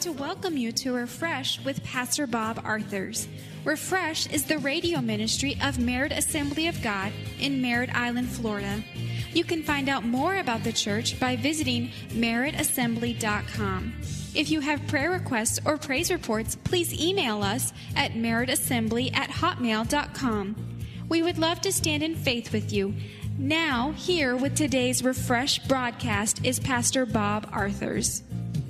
to welcome you to Refresh with Pastor Bob Arthurs. Refresh is the radio ministry of Merritt Assembly of God in Merritt Island, Florida. You can find out more about the church by visiting merrittassembly.com. If you have prayer requests or praise reports, please email us at merrittassembly@hotmail.com. We would love to stand in faith with you. Now, here with today's Refresh broadcast is Pastor Bob Arthurs.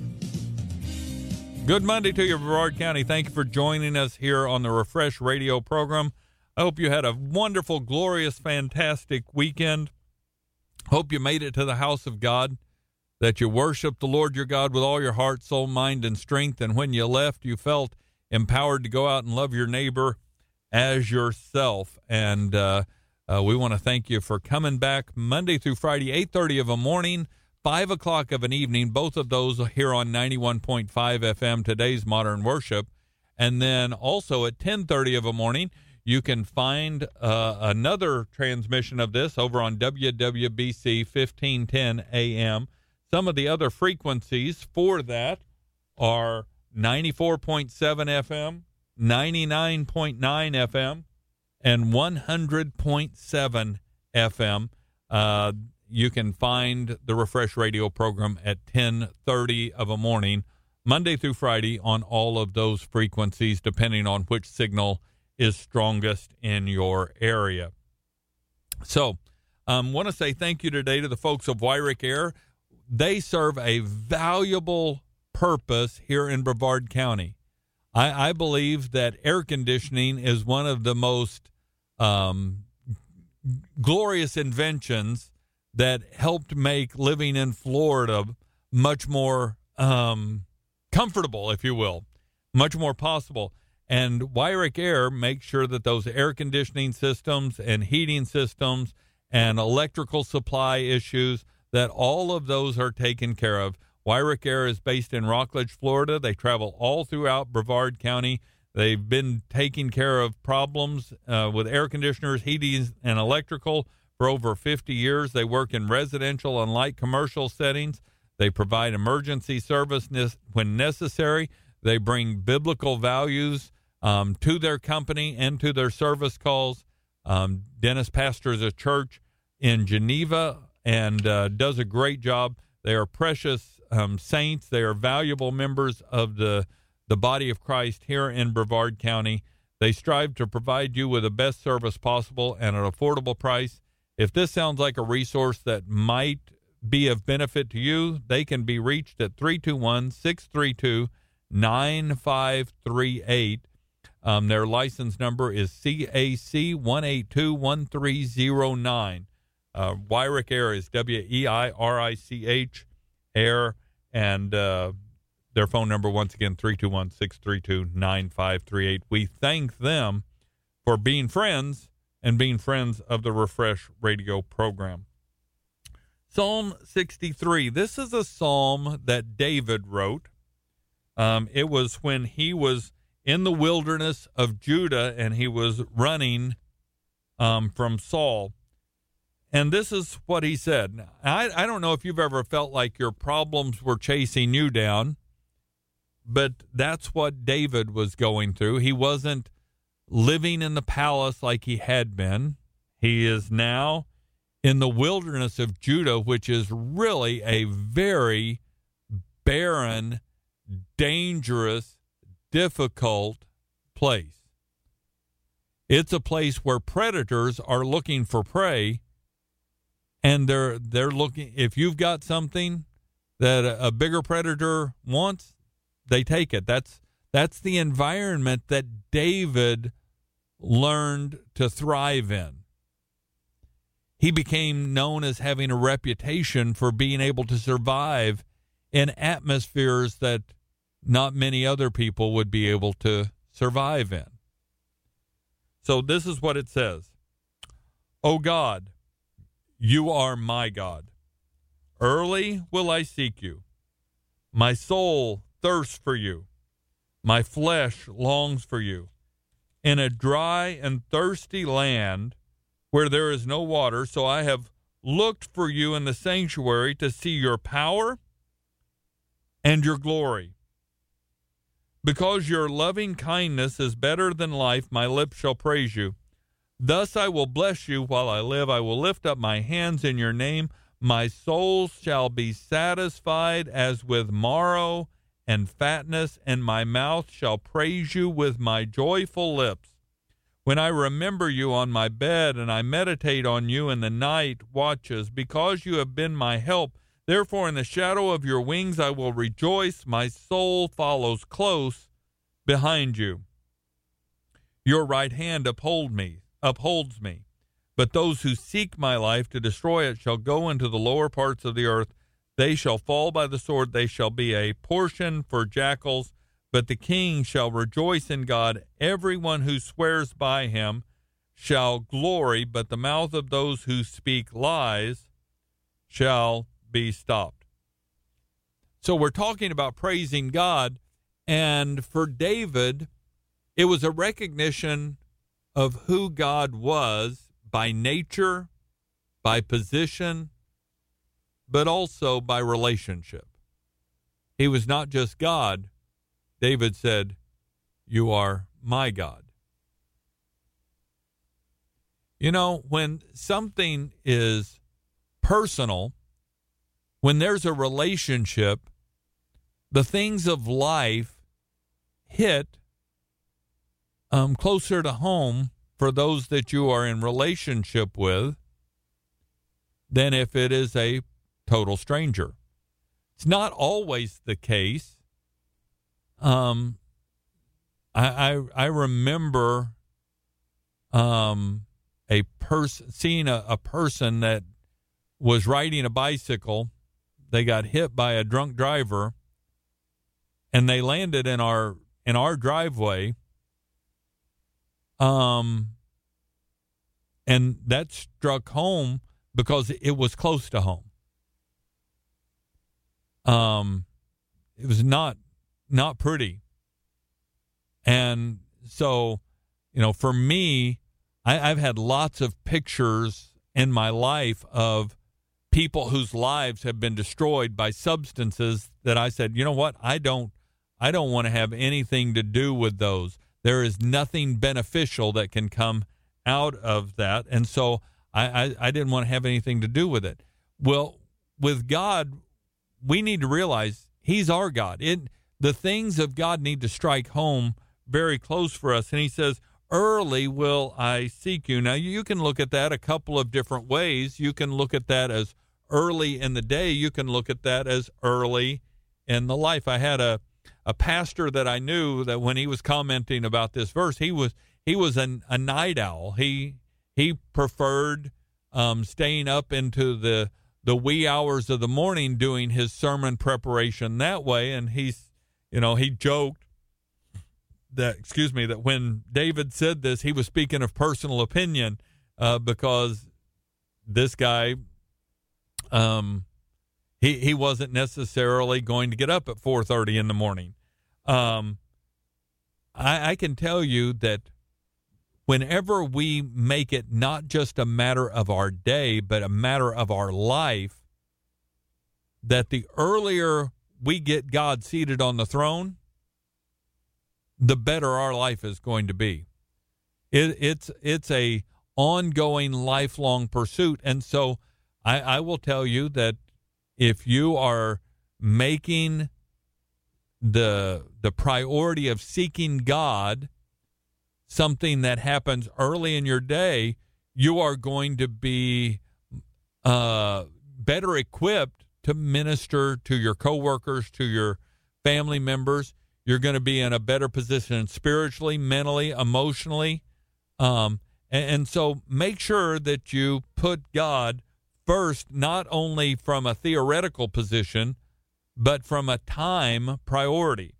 Good Monday to you, Brevard County. Thank you for joining us here on the Refresh radio program. I hope you had a wonderful, glorious, fantastic weekend. Hope you made it to the house of God, that you worshiped the Lord your God with all your heart, soul, mind, and strength. And when you left, you felt empowered to go out and love your neighbor as yourself. And we want to thank you for coming back Monday through Friday, 8:30 of a morning, 5 o'clock of an evening, both of those here on 91.5 FM, Today's Modern Worship. And then also at 10:30 of a morning, you can find another transmission of this over on WWBC 1510 AM. Some of the other frequencies for that are 94.7 FM, 99.9 FM, and 100.7 FM. You can find the Refresh radio program at 10:30 of a morning, Monday through Friday, on all of those frequencies, depending on which signal is strongest in your area. So want to say thank you today to the folks of Wyrick Air. They serve a valuable purpose here in Brevard County. I believe that air conditioning is one of the most glorious inventions that helped make living in Florida much more comfortable, if you will, much more possible. And Wyrick Air makes sure that those air conditioning systems and heating systems and electrical supply issues, that all of those are taken care of. Wyrick Air is based in Rockledge, Florida. They travel all throughout Brevard County. They've been taking care of problems with air conditioners, heating, and electrical for over 50 years. They work in residential and light commercial settings. They provide emergency service when necessary. They bring biblical values to their company and to their service calls. Dennis pastors a church in Geneva and does a great job. They are precious saints. They are valuable members of the body of Christ here in Brevard County. They strive to provide you with the best service possible at an affordable price. If this sounds like a resource that might be of benefit to you, they can be reached at 321-632-9538. Their license number is CAC 1821309. Wyrick Air is WEIRICH Air, and their phone number, once again, 321-632-9538. We thank them for being friends and being friends of the Refresh radio program. Psalm 63. This is a psalm that David wrote. It was when he was in the wilderness of Judah and he was running from Saul. And this is what he said. I don't know if you've ever felt like your problems were chasing you down, but that's what David was going through. He wasn't living in the palace like he had been. He is now in the wilderness of Judah, which is really a very barren, dangerous, difficult place. It's a place where predators are looking for prey, and they're looking. If you've got something that a bigger predator wants, they take it. That's the environment that David learned to thrive in. He became known as having a reputation for being able to survive in atmospheres that not many other people would be able to survive in. So this is what it says. O God, you are my God. Early will I seek you. My soul thirsts for you. My flesh longs for you. In a dry and thirsty land where there is no water, so I have looked for you in the sanctuary to see your power and your glory. Because your loving kindness is better than life, my lips shall praise you. Thus I will bless you while I live. I will lift up my hands in your name. My soul shall be satisfied as with marrow and fatness, and my mouth shall praise you with my joyful lips. When I remember you on my bed, and I meditate on you in the night watches, because you have been my help, therefore in the shadow of your wings I will rejoice. My soul follows close behind you. Your right hand upholds me. But those who seek my life to destroy it shall go into the lower parts of the earth. They shall fall by the sword. They shall be a portion for jackals. But the king shall rejoice in God. Everyone who swears by him shall glory, but the mouth of those who speak lies shall be stopped. So we're talking about praising God, and for David, it was a recognition of who God was by nature, by position, but also by relationship. He was not just God. David said, "You are my God." You know, when something is personal, when there's a relationship, the things of life hit closer to home for those that you are in relationship with than if it is a total stranger. It's not always the case. I remember seeing a person that was riding a bicycle. They got hit by a drunk driver, and they landed in our driveway. And that struck home because it was close to home. It was not pretty. And so, you know, for me, I've had lots of pictures in my life of people whose lives have been destroyed by substances that I said, you know what, I don't want to have anything to do with those. There is nothing beneficial that can come out of that. And so I didn't want to have anything to do with it. Well, with God, we need to realize he's our God. The things of God need to strike home very close for us. And he says, early will I seek you. Now, you can look at that a couple of different ways. You can look at that as early in the day. You can look at that as early in the life. I had a pastor that I knew that when he was commenting about this verse, he was a night owl. He preferred staying up into the wee hours of the morning doing his sermon preparation that way. And he joked that when David said this, he was speaking of personal opinion because this guy, he wasn't necessarily going to get up at 4:30 in the morning. I can tell you that whenever we make it not just a matter of our day, but a matter of our life, that the earlier we get God seated on the throne, the better our life is going to be. It's a ongoing, lifelong pursuit. And so I will tell you that if you are making the priority of seeking God something that happens early in your day, you are going to be better equipped to minister to your coworkers, to your family members. You're going to be in a better position spiritually, mentally, emotionally. And so make sure that you put God first, not only from a theoretical position, but from a time priority.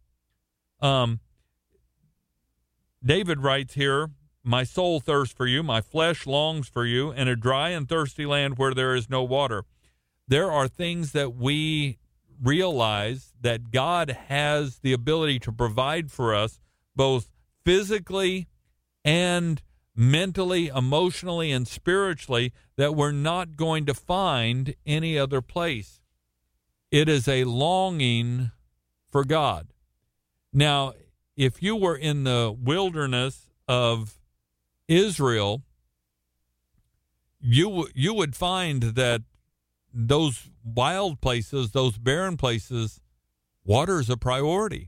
David writes here, my soul thirsts for you, my flesh longs for you, in a dry and thirsty land where there is no water. There are things that we realize that God has the ability to provide for us, both physically and mentally, emotionally, and spiritually, that we're not going to find any other place. It is a longing for God. Now, if you were in the wilderness of Israel, you would find that those wild places, those barren places, water is a priority.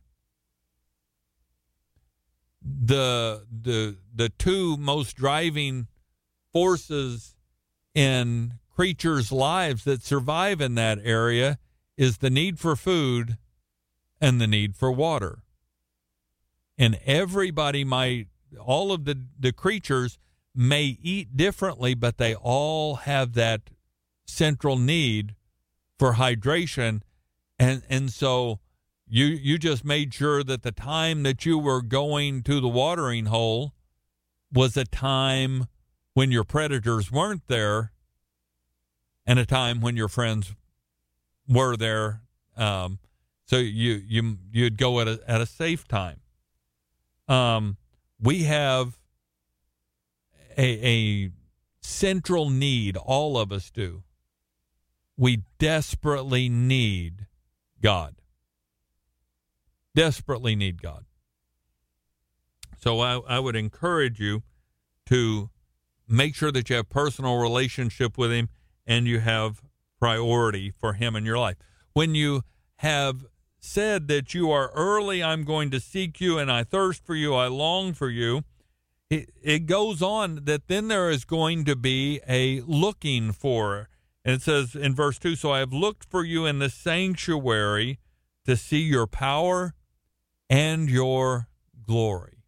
The two most driving forces in creatures' lives that survive in that area is the need for food and the need for water. And all of the creatures may eat differently, but they all have that central need for hydration. And so you just made sure that the time that you were going to the watering hole was a time when your predators weren't there and a time when your friends were there. So you'd go at a safe time. We have a central need, all of us do. We desperately need God. Desperately need God. So I would encourage you to make sure that you have personal relationship with him and you have priority for him in your life. When you have said that you are early, I'm going to seek you, and I thirst for you, I long for you, it goes on that then there is going to be a looking for. And it says in verse 2, so I have looked for you in the sanctuary to see your power and your glory.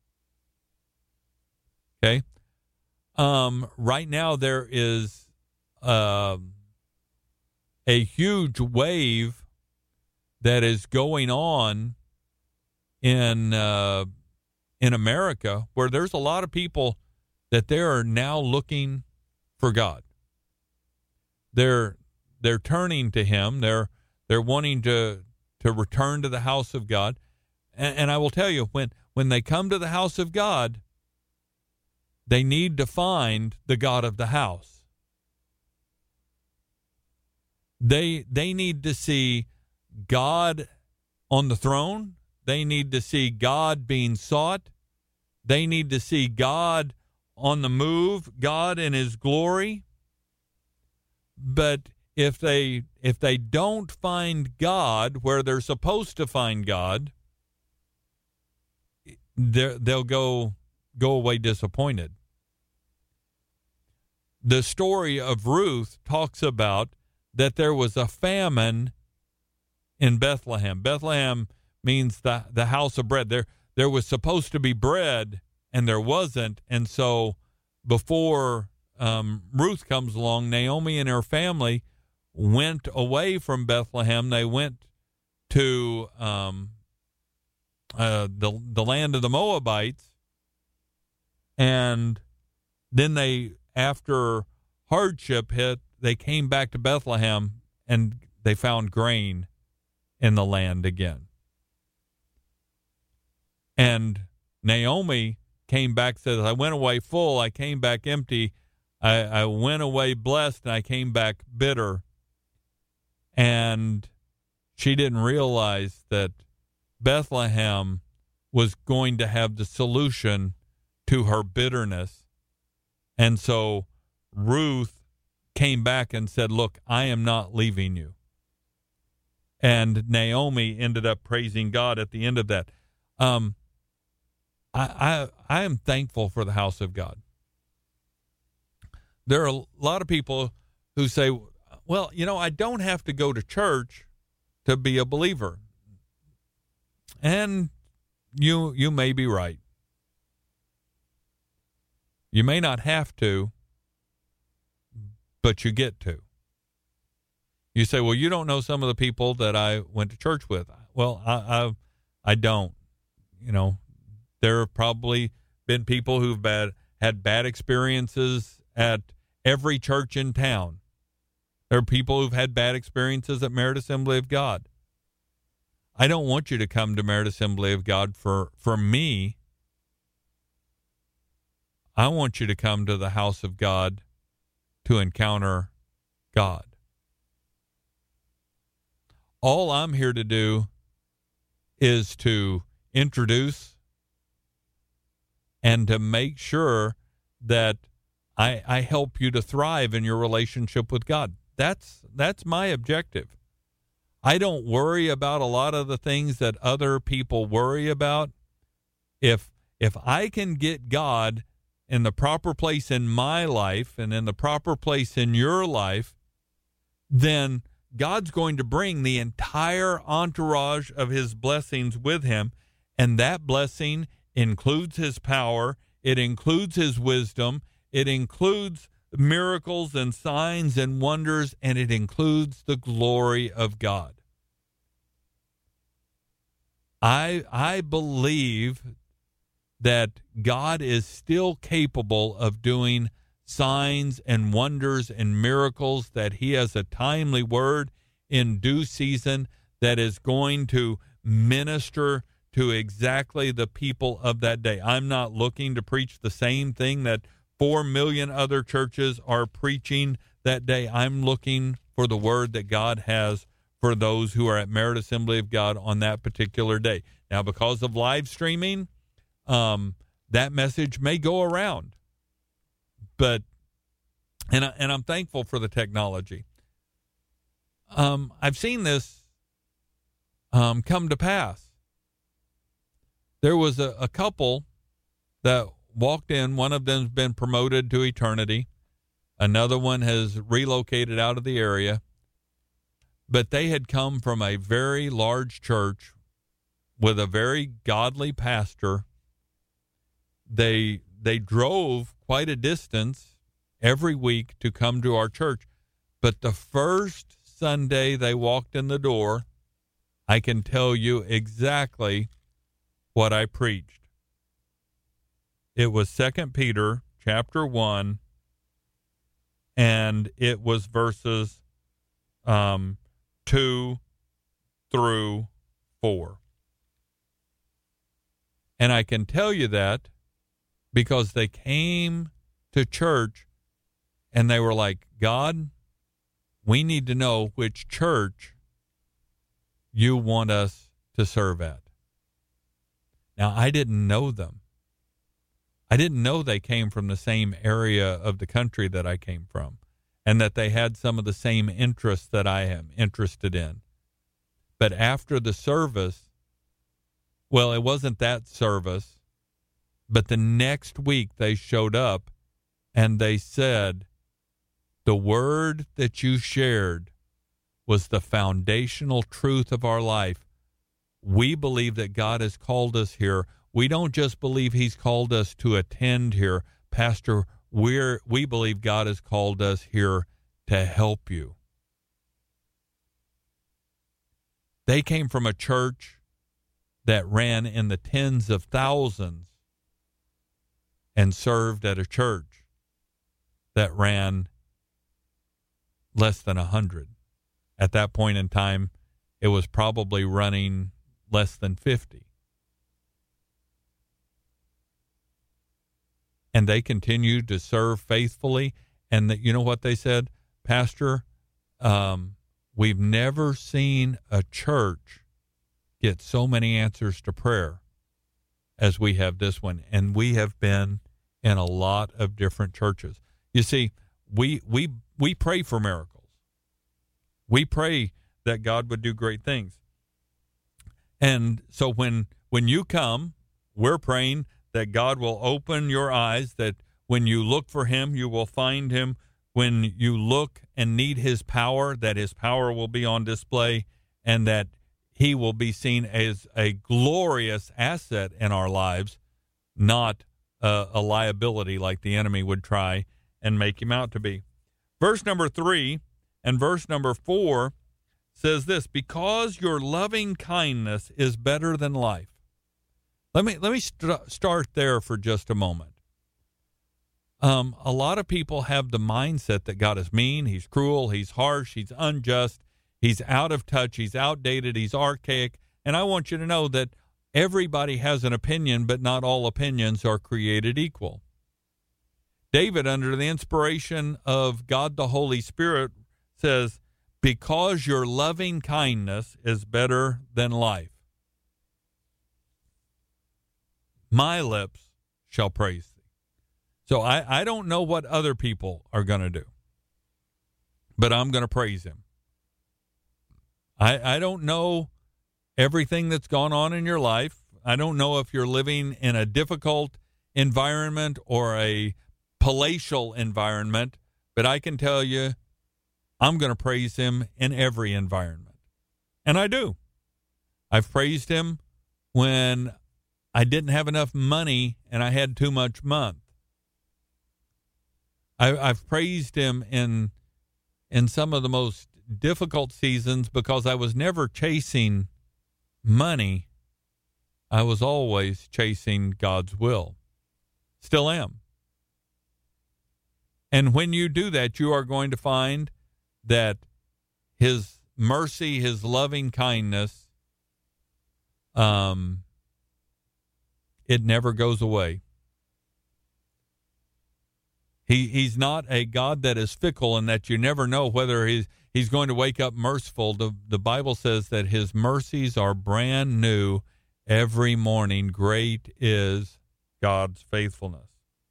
Okay? Right now there is a huge wave that is going on in America, where there's a lot of people that they are now looking for God. They're turning to him. They're wanting to return to the house of God. And I will tell you, when they come to the house of God, they need to find the God of the house. They need to see God on the throne. They need to see God being sought. They need to see God on the move, God in his glory. But if they don't find God where they're supposed to find God, they'll go away disappointed. The story of Ruth talks about that there was a famine in Bethlehem. Bethlehem means the house of bread. There was supposed to be bread, and there wasn't. And so before Ruth comes along, Naomi and her family went away from Bethlehem. They went to the land of the Moabites. And then they, after hardship hit, they came back to Bethlehem, and they found grain in the land again. And Naomi came back, says, I went away full, I came back empty. I went away blessed, and I came back bitter. And she didn't realize that Bethlehem was going to have the solution to her bitterness. And so Ruth came back and said, look, I am not leaving you. And Naomi ended up praising God at the end of that. I am thankful for the house of God. There are a lot of people who say, well, I don't have to go to church to be a believer. And you may be right. You may not have to, but you get to. You say, well, you don't know some of the people that I went to church with. Well, I don't. There have probably been people who've had bad experiences at every church in town. There are people who've had bad experiences at Merit Assembly of God. I don't want you to come to Merit Assembly of God for me. I want you to come to the house of God to encounter God. All I'm here to do is to introduce and to make sure that I help you to thrive in your relationship with God. That's my objective. I don't worry about a lot of the things that other people worry about. If I can get God in the proper place in my life and in the proper place in your life, then God's going to bring the entire entourage of his blessings with him, and that blessing includes his power, it includes his wisdom, it includes miracles and signs and wonders, and it includes the glory of God. I believe that God is still capable of doing signs and wonders and miracles, that he has a timely word in due season that is going to minister to exactly the people of that day. I'm not looking to preach the same thing that 4 million other churches are preaching that day. I'm looking for the word that God has for those who are at Merit Assembly of God on that particular day. Now, because of live streaming, that message may go around, but and I'm thankful for the technology. I've seen this come to pass. There was a couple that walked in. One of them's been promoted to eternity. Another one has relocated out of the area. But they had come from a very large church with a very godly pastor. They drove quite a distance every week to come to our church. But the first Sunday they walked in the door, I can tell you exactly what I preached. It was 2 Peter chapter 1, and it was verses 2 through 4. And I can tell you that because they came to church and they were like, God, we need to know which church you want us to serve at. Now, I didn't know them. I didn't know they came from the same area of the country that I came from, and that they had some of the same interests that I am interested in. But after the service, well, it wasn't that service, but the next week they showed up and they said, the word that you shared was the foundational truth of our life. We believe that God has called us here. We don't just believe he's called us to attend here. Pastor, we believe God has called us here to help you. They came from a church that ran in the tens of thousands and served at a church that ran less than 100. At that point in time, it was probably running less than 50. And they continued to serve faithfully. And you know what they said? Pastor, we've never seen a church get so many answers to prayer as we have this one. And we have been in a lot of different churches. You see, we pray for miracles. We pray that God would do great things. And so when you come, we're praying that God will open your eyes, that when you look for him, you will find him. When you look and need his power, that his power will be on display, and that he will be seen as a glorious asset in our lives, not a liability like the enemy would try and make him out to be. Verse number 3 and verse number 4 says this: because your loving kindness is better than life. Let me start there for just a moment. A lot of people have the mindset that God is mean, he's cruel, he's harsh, he's unjust, he's out of touch, he's outdated, he's archaic. And I want you to know that everybody has an opinion, but not all opinions are created equal. David, under the inspiration of God the Holy Spirit, says, because your loving kindness is better than life. My lips shall praise thee. So I don't know what other people are going to do, but I'm going to praise him. I don't know everything that's gone on in your life. I don't know if you're living in a difficult environment or a palatial environment, but I can tell you I'm going to praise him in every environment. And I do. I've praised him when I didn't have enough money and I had too much month. I've praised him in some of the most difficult seasons because I was never chasing money. I was always chasing God's will. Still am. And when you do that, you are going to find that his mercy, his loving kindness, it never goes away. He's not a God that is fickle and that you never know whether he's going to wake up merciful. The Bible says that his mercies are brand new every morning. Great is God's faithfulness.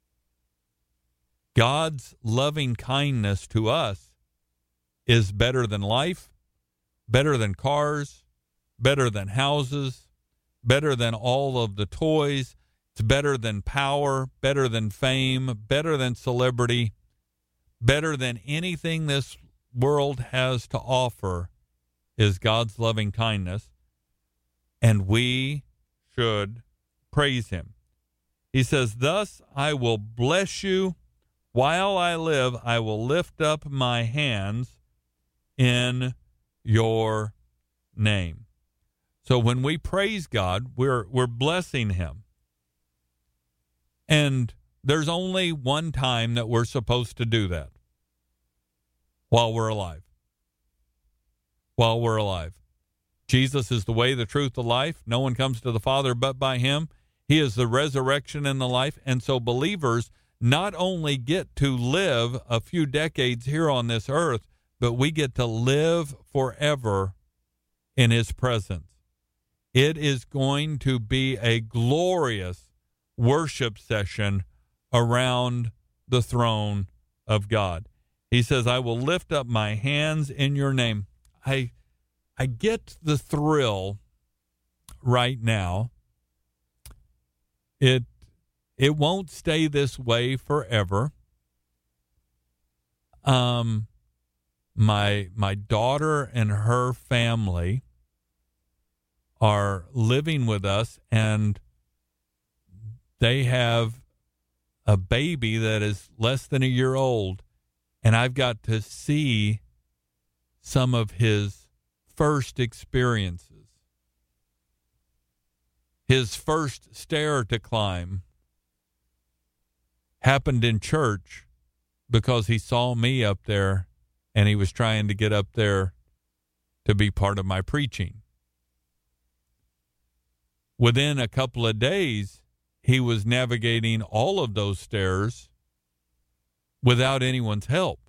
God's loving kindness to us is better than life, better than cars, better than houses, better than all of the toys. It's better than power, better than fame, better than celebrity, better than anything this world has to offer is God's loving kindness, and we should praise him. He says, thus I will bless you while I live. I will lift up my hands in your name. So when we praise God, we're blessing him. And there's only one time that we're supposed to do that. While we're alive. While we're alive. Jesus is the way, the truth, the life. No one comes to the Father but by him. He is the resurrection and the life. And so believers not only get to live a few decades here on this earth, but we get to live forever in his presence. It is going to be a glorious worship session around the throne of God. He says, I will lift up my hands in your name. I get the thrill right now. It won't stay this way forever. My daughter and her family are living with us, and they have a baby that is less than a year old, and I've got to see some of his first experiences. His first stair to climb happened in church because he saw me up there, and he was trying to get up there to be part of my preaching. Within a couple of days, he was navigating all of those stairs without anyone's help.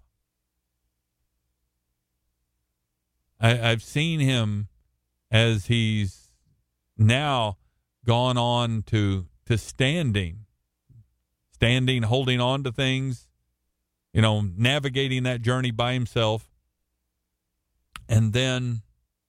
I've seen him as he's now gone on to standing, holding on to things, navigating that journey by himself, and then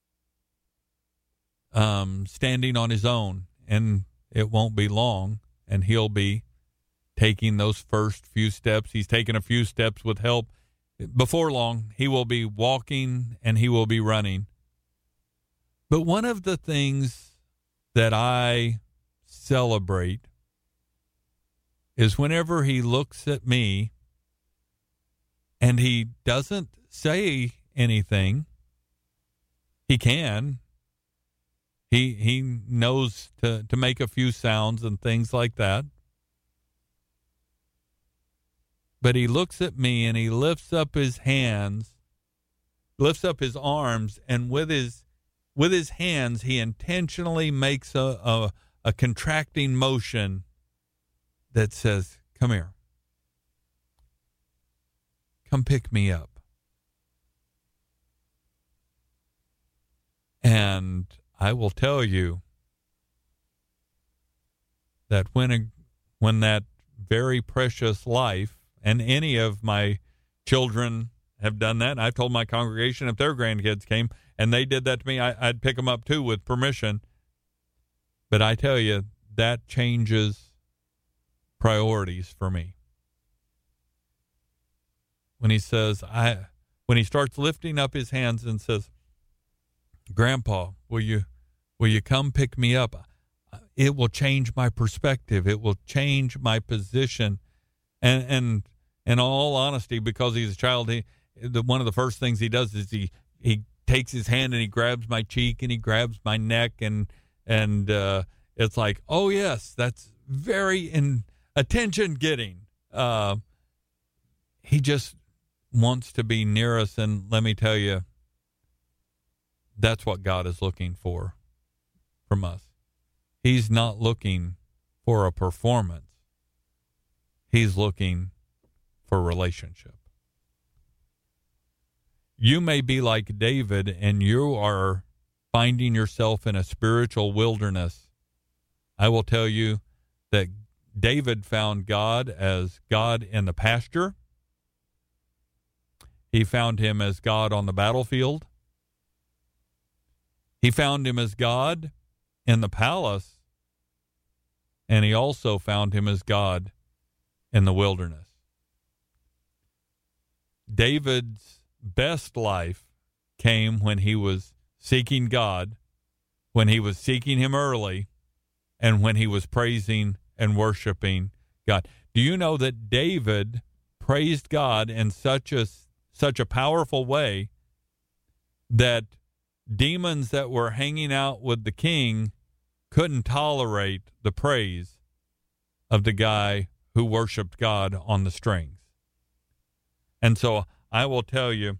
standing on his own. And it won't be long, and he'll be taking those first few steps. He's taken a few steps with help. Before long, he will be walking and he will be running. But one of the things that I celebrate is whenever he looks at me and he doesn't say anything. He can. He knows to make a few sounds and things like that. But he looks at me and he lifts up his hands, lifts up his arms, and with his hands he intentionally makes a contracting motion that says, "Come here. Come pick me up." And I will tell you that when when that very precious life, and any of my children have done that. I've told my congregation if their grandkids came and they did that to me, I'd pick them up too with permission. But I tell you, that changes priorities for me. When he says, when he starts lifting up his hands and says, Grandpa, will you come pick me up? It will change my perspective. It will change my position. And in all honesty, because he's a child, one of the first things he does is he takes his hand and he grabs my cheek and he grabs my neck and it's like, oh yes, that's very attention getting. He just wants to be near us, and let me tell you, that's what God is looking for from us. He's not looking for a performance. He's looking for relationship. You may be like David, and you are finding yourself in a spiritual wilderness. I will tell you that David found God as God in the pasture. He found him as God on the battlefield. He found him as God in the palace. And he also found him as God in the wilderness. David's best life came when he was seeking God, when he was seeking him early, and when he was praising and worshiping God. Do you know that David praised God in such a powerful way that demons that were hanging out with the king couldn't tolerate the praise of the guy who worshiped God on the strings? And so I will tell you,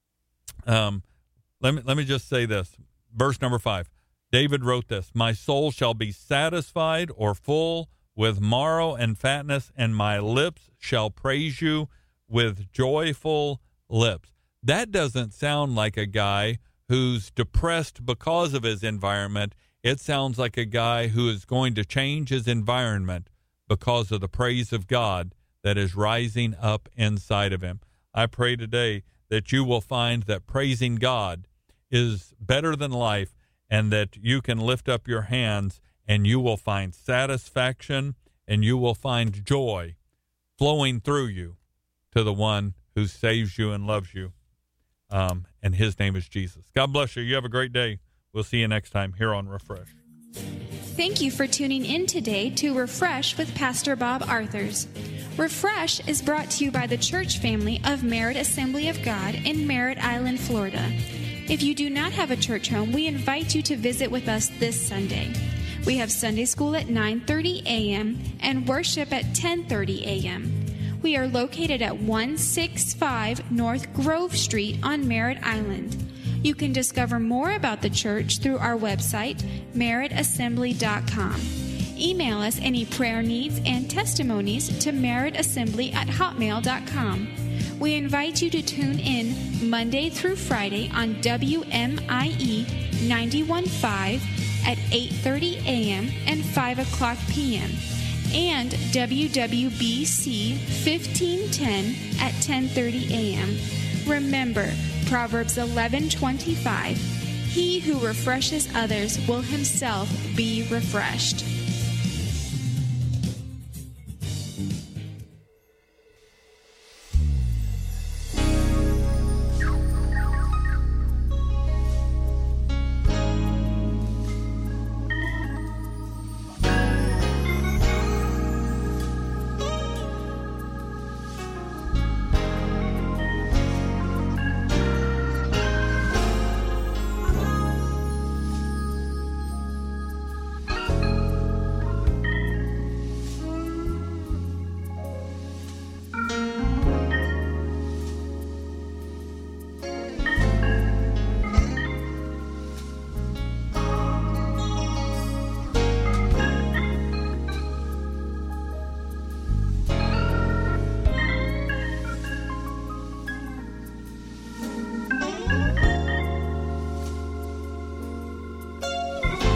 let me just say this. Verse number 5. David wrote this: My soul shall be satisfied or full with marrow and fatness, and my lips shall praise you with joyful lips. That doesn't sound like a guy who's depressed because of his environment. It sounds like a guy who is going to change his environment because of the praise of God that is rising up inside of him. I pray today that you will find that praising God is better than life, and that you can lift up your hands and you will find satisfaction and you will find joy flowing through you to the one who saves you and loves you. And his name is Jesus. God bless you. You have a great day. We'll see you next time here on Refresh. Thank you for tuning in today to Refresh with Pastor Bob Arthurs. Refresh is brought to you by the church family of Merritt Assembly of God in Merritt Island, Florida. If you do not have a church home, we invite you to visit with us this Sunday. We have Sunday school at 9:30 a.m. and worship at 10:30 a.m. We are located at 165 North Grove Street on Merritt Island. You can discover more about the church through our website, merrittassembly.com. Email us any prayer needs and testimonies to merrittassembly@hotmail.com. We invite you to tune in Monday through Friday on WMIE 91.5 at 8:30 a.m. and 5 o'clock p.m. and WWBC 1510 at 10:30 a.m. Remember, Proverbs 11:25, He who refreshes others will himself be refreshed.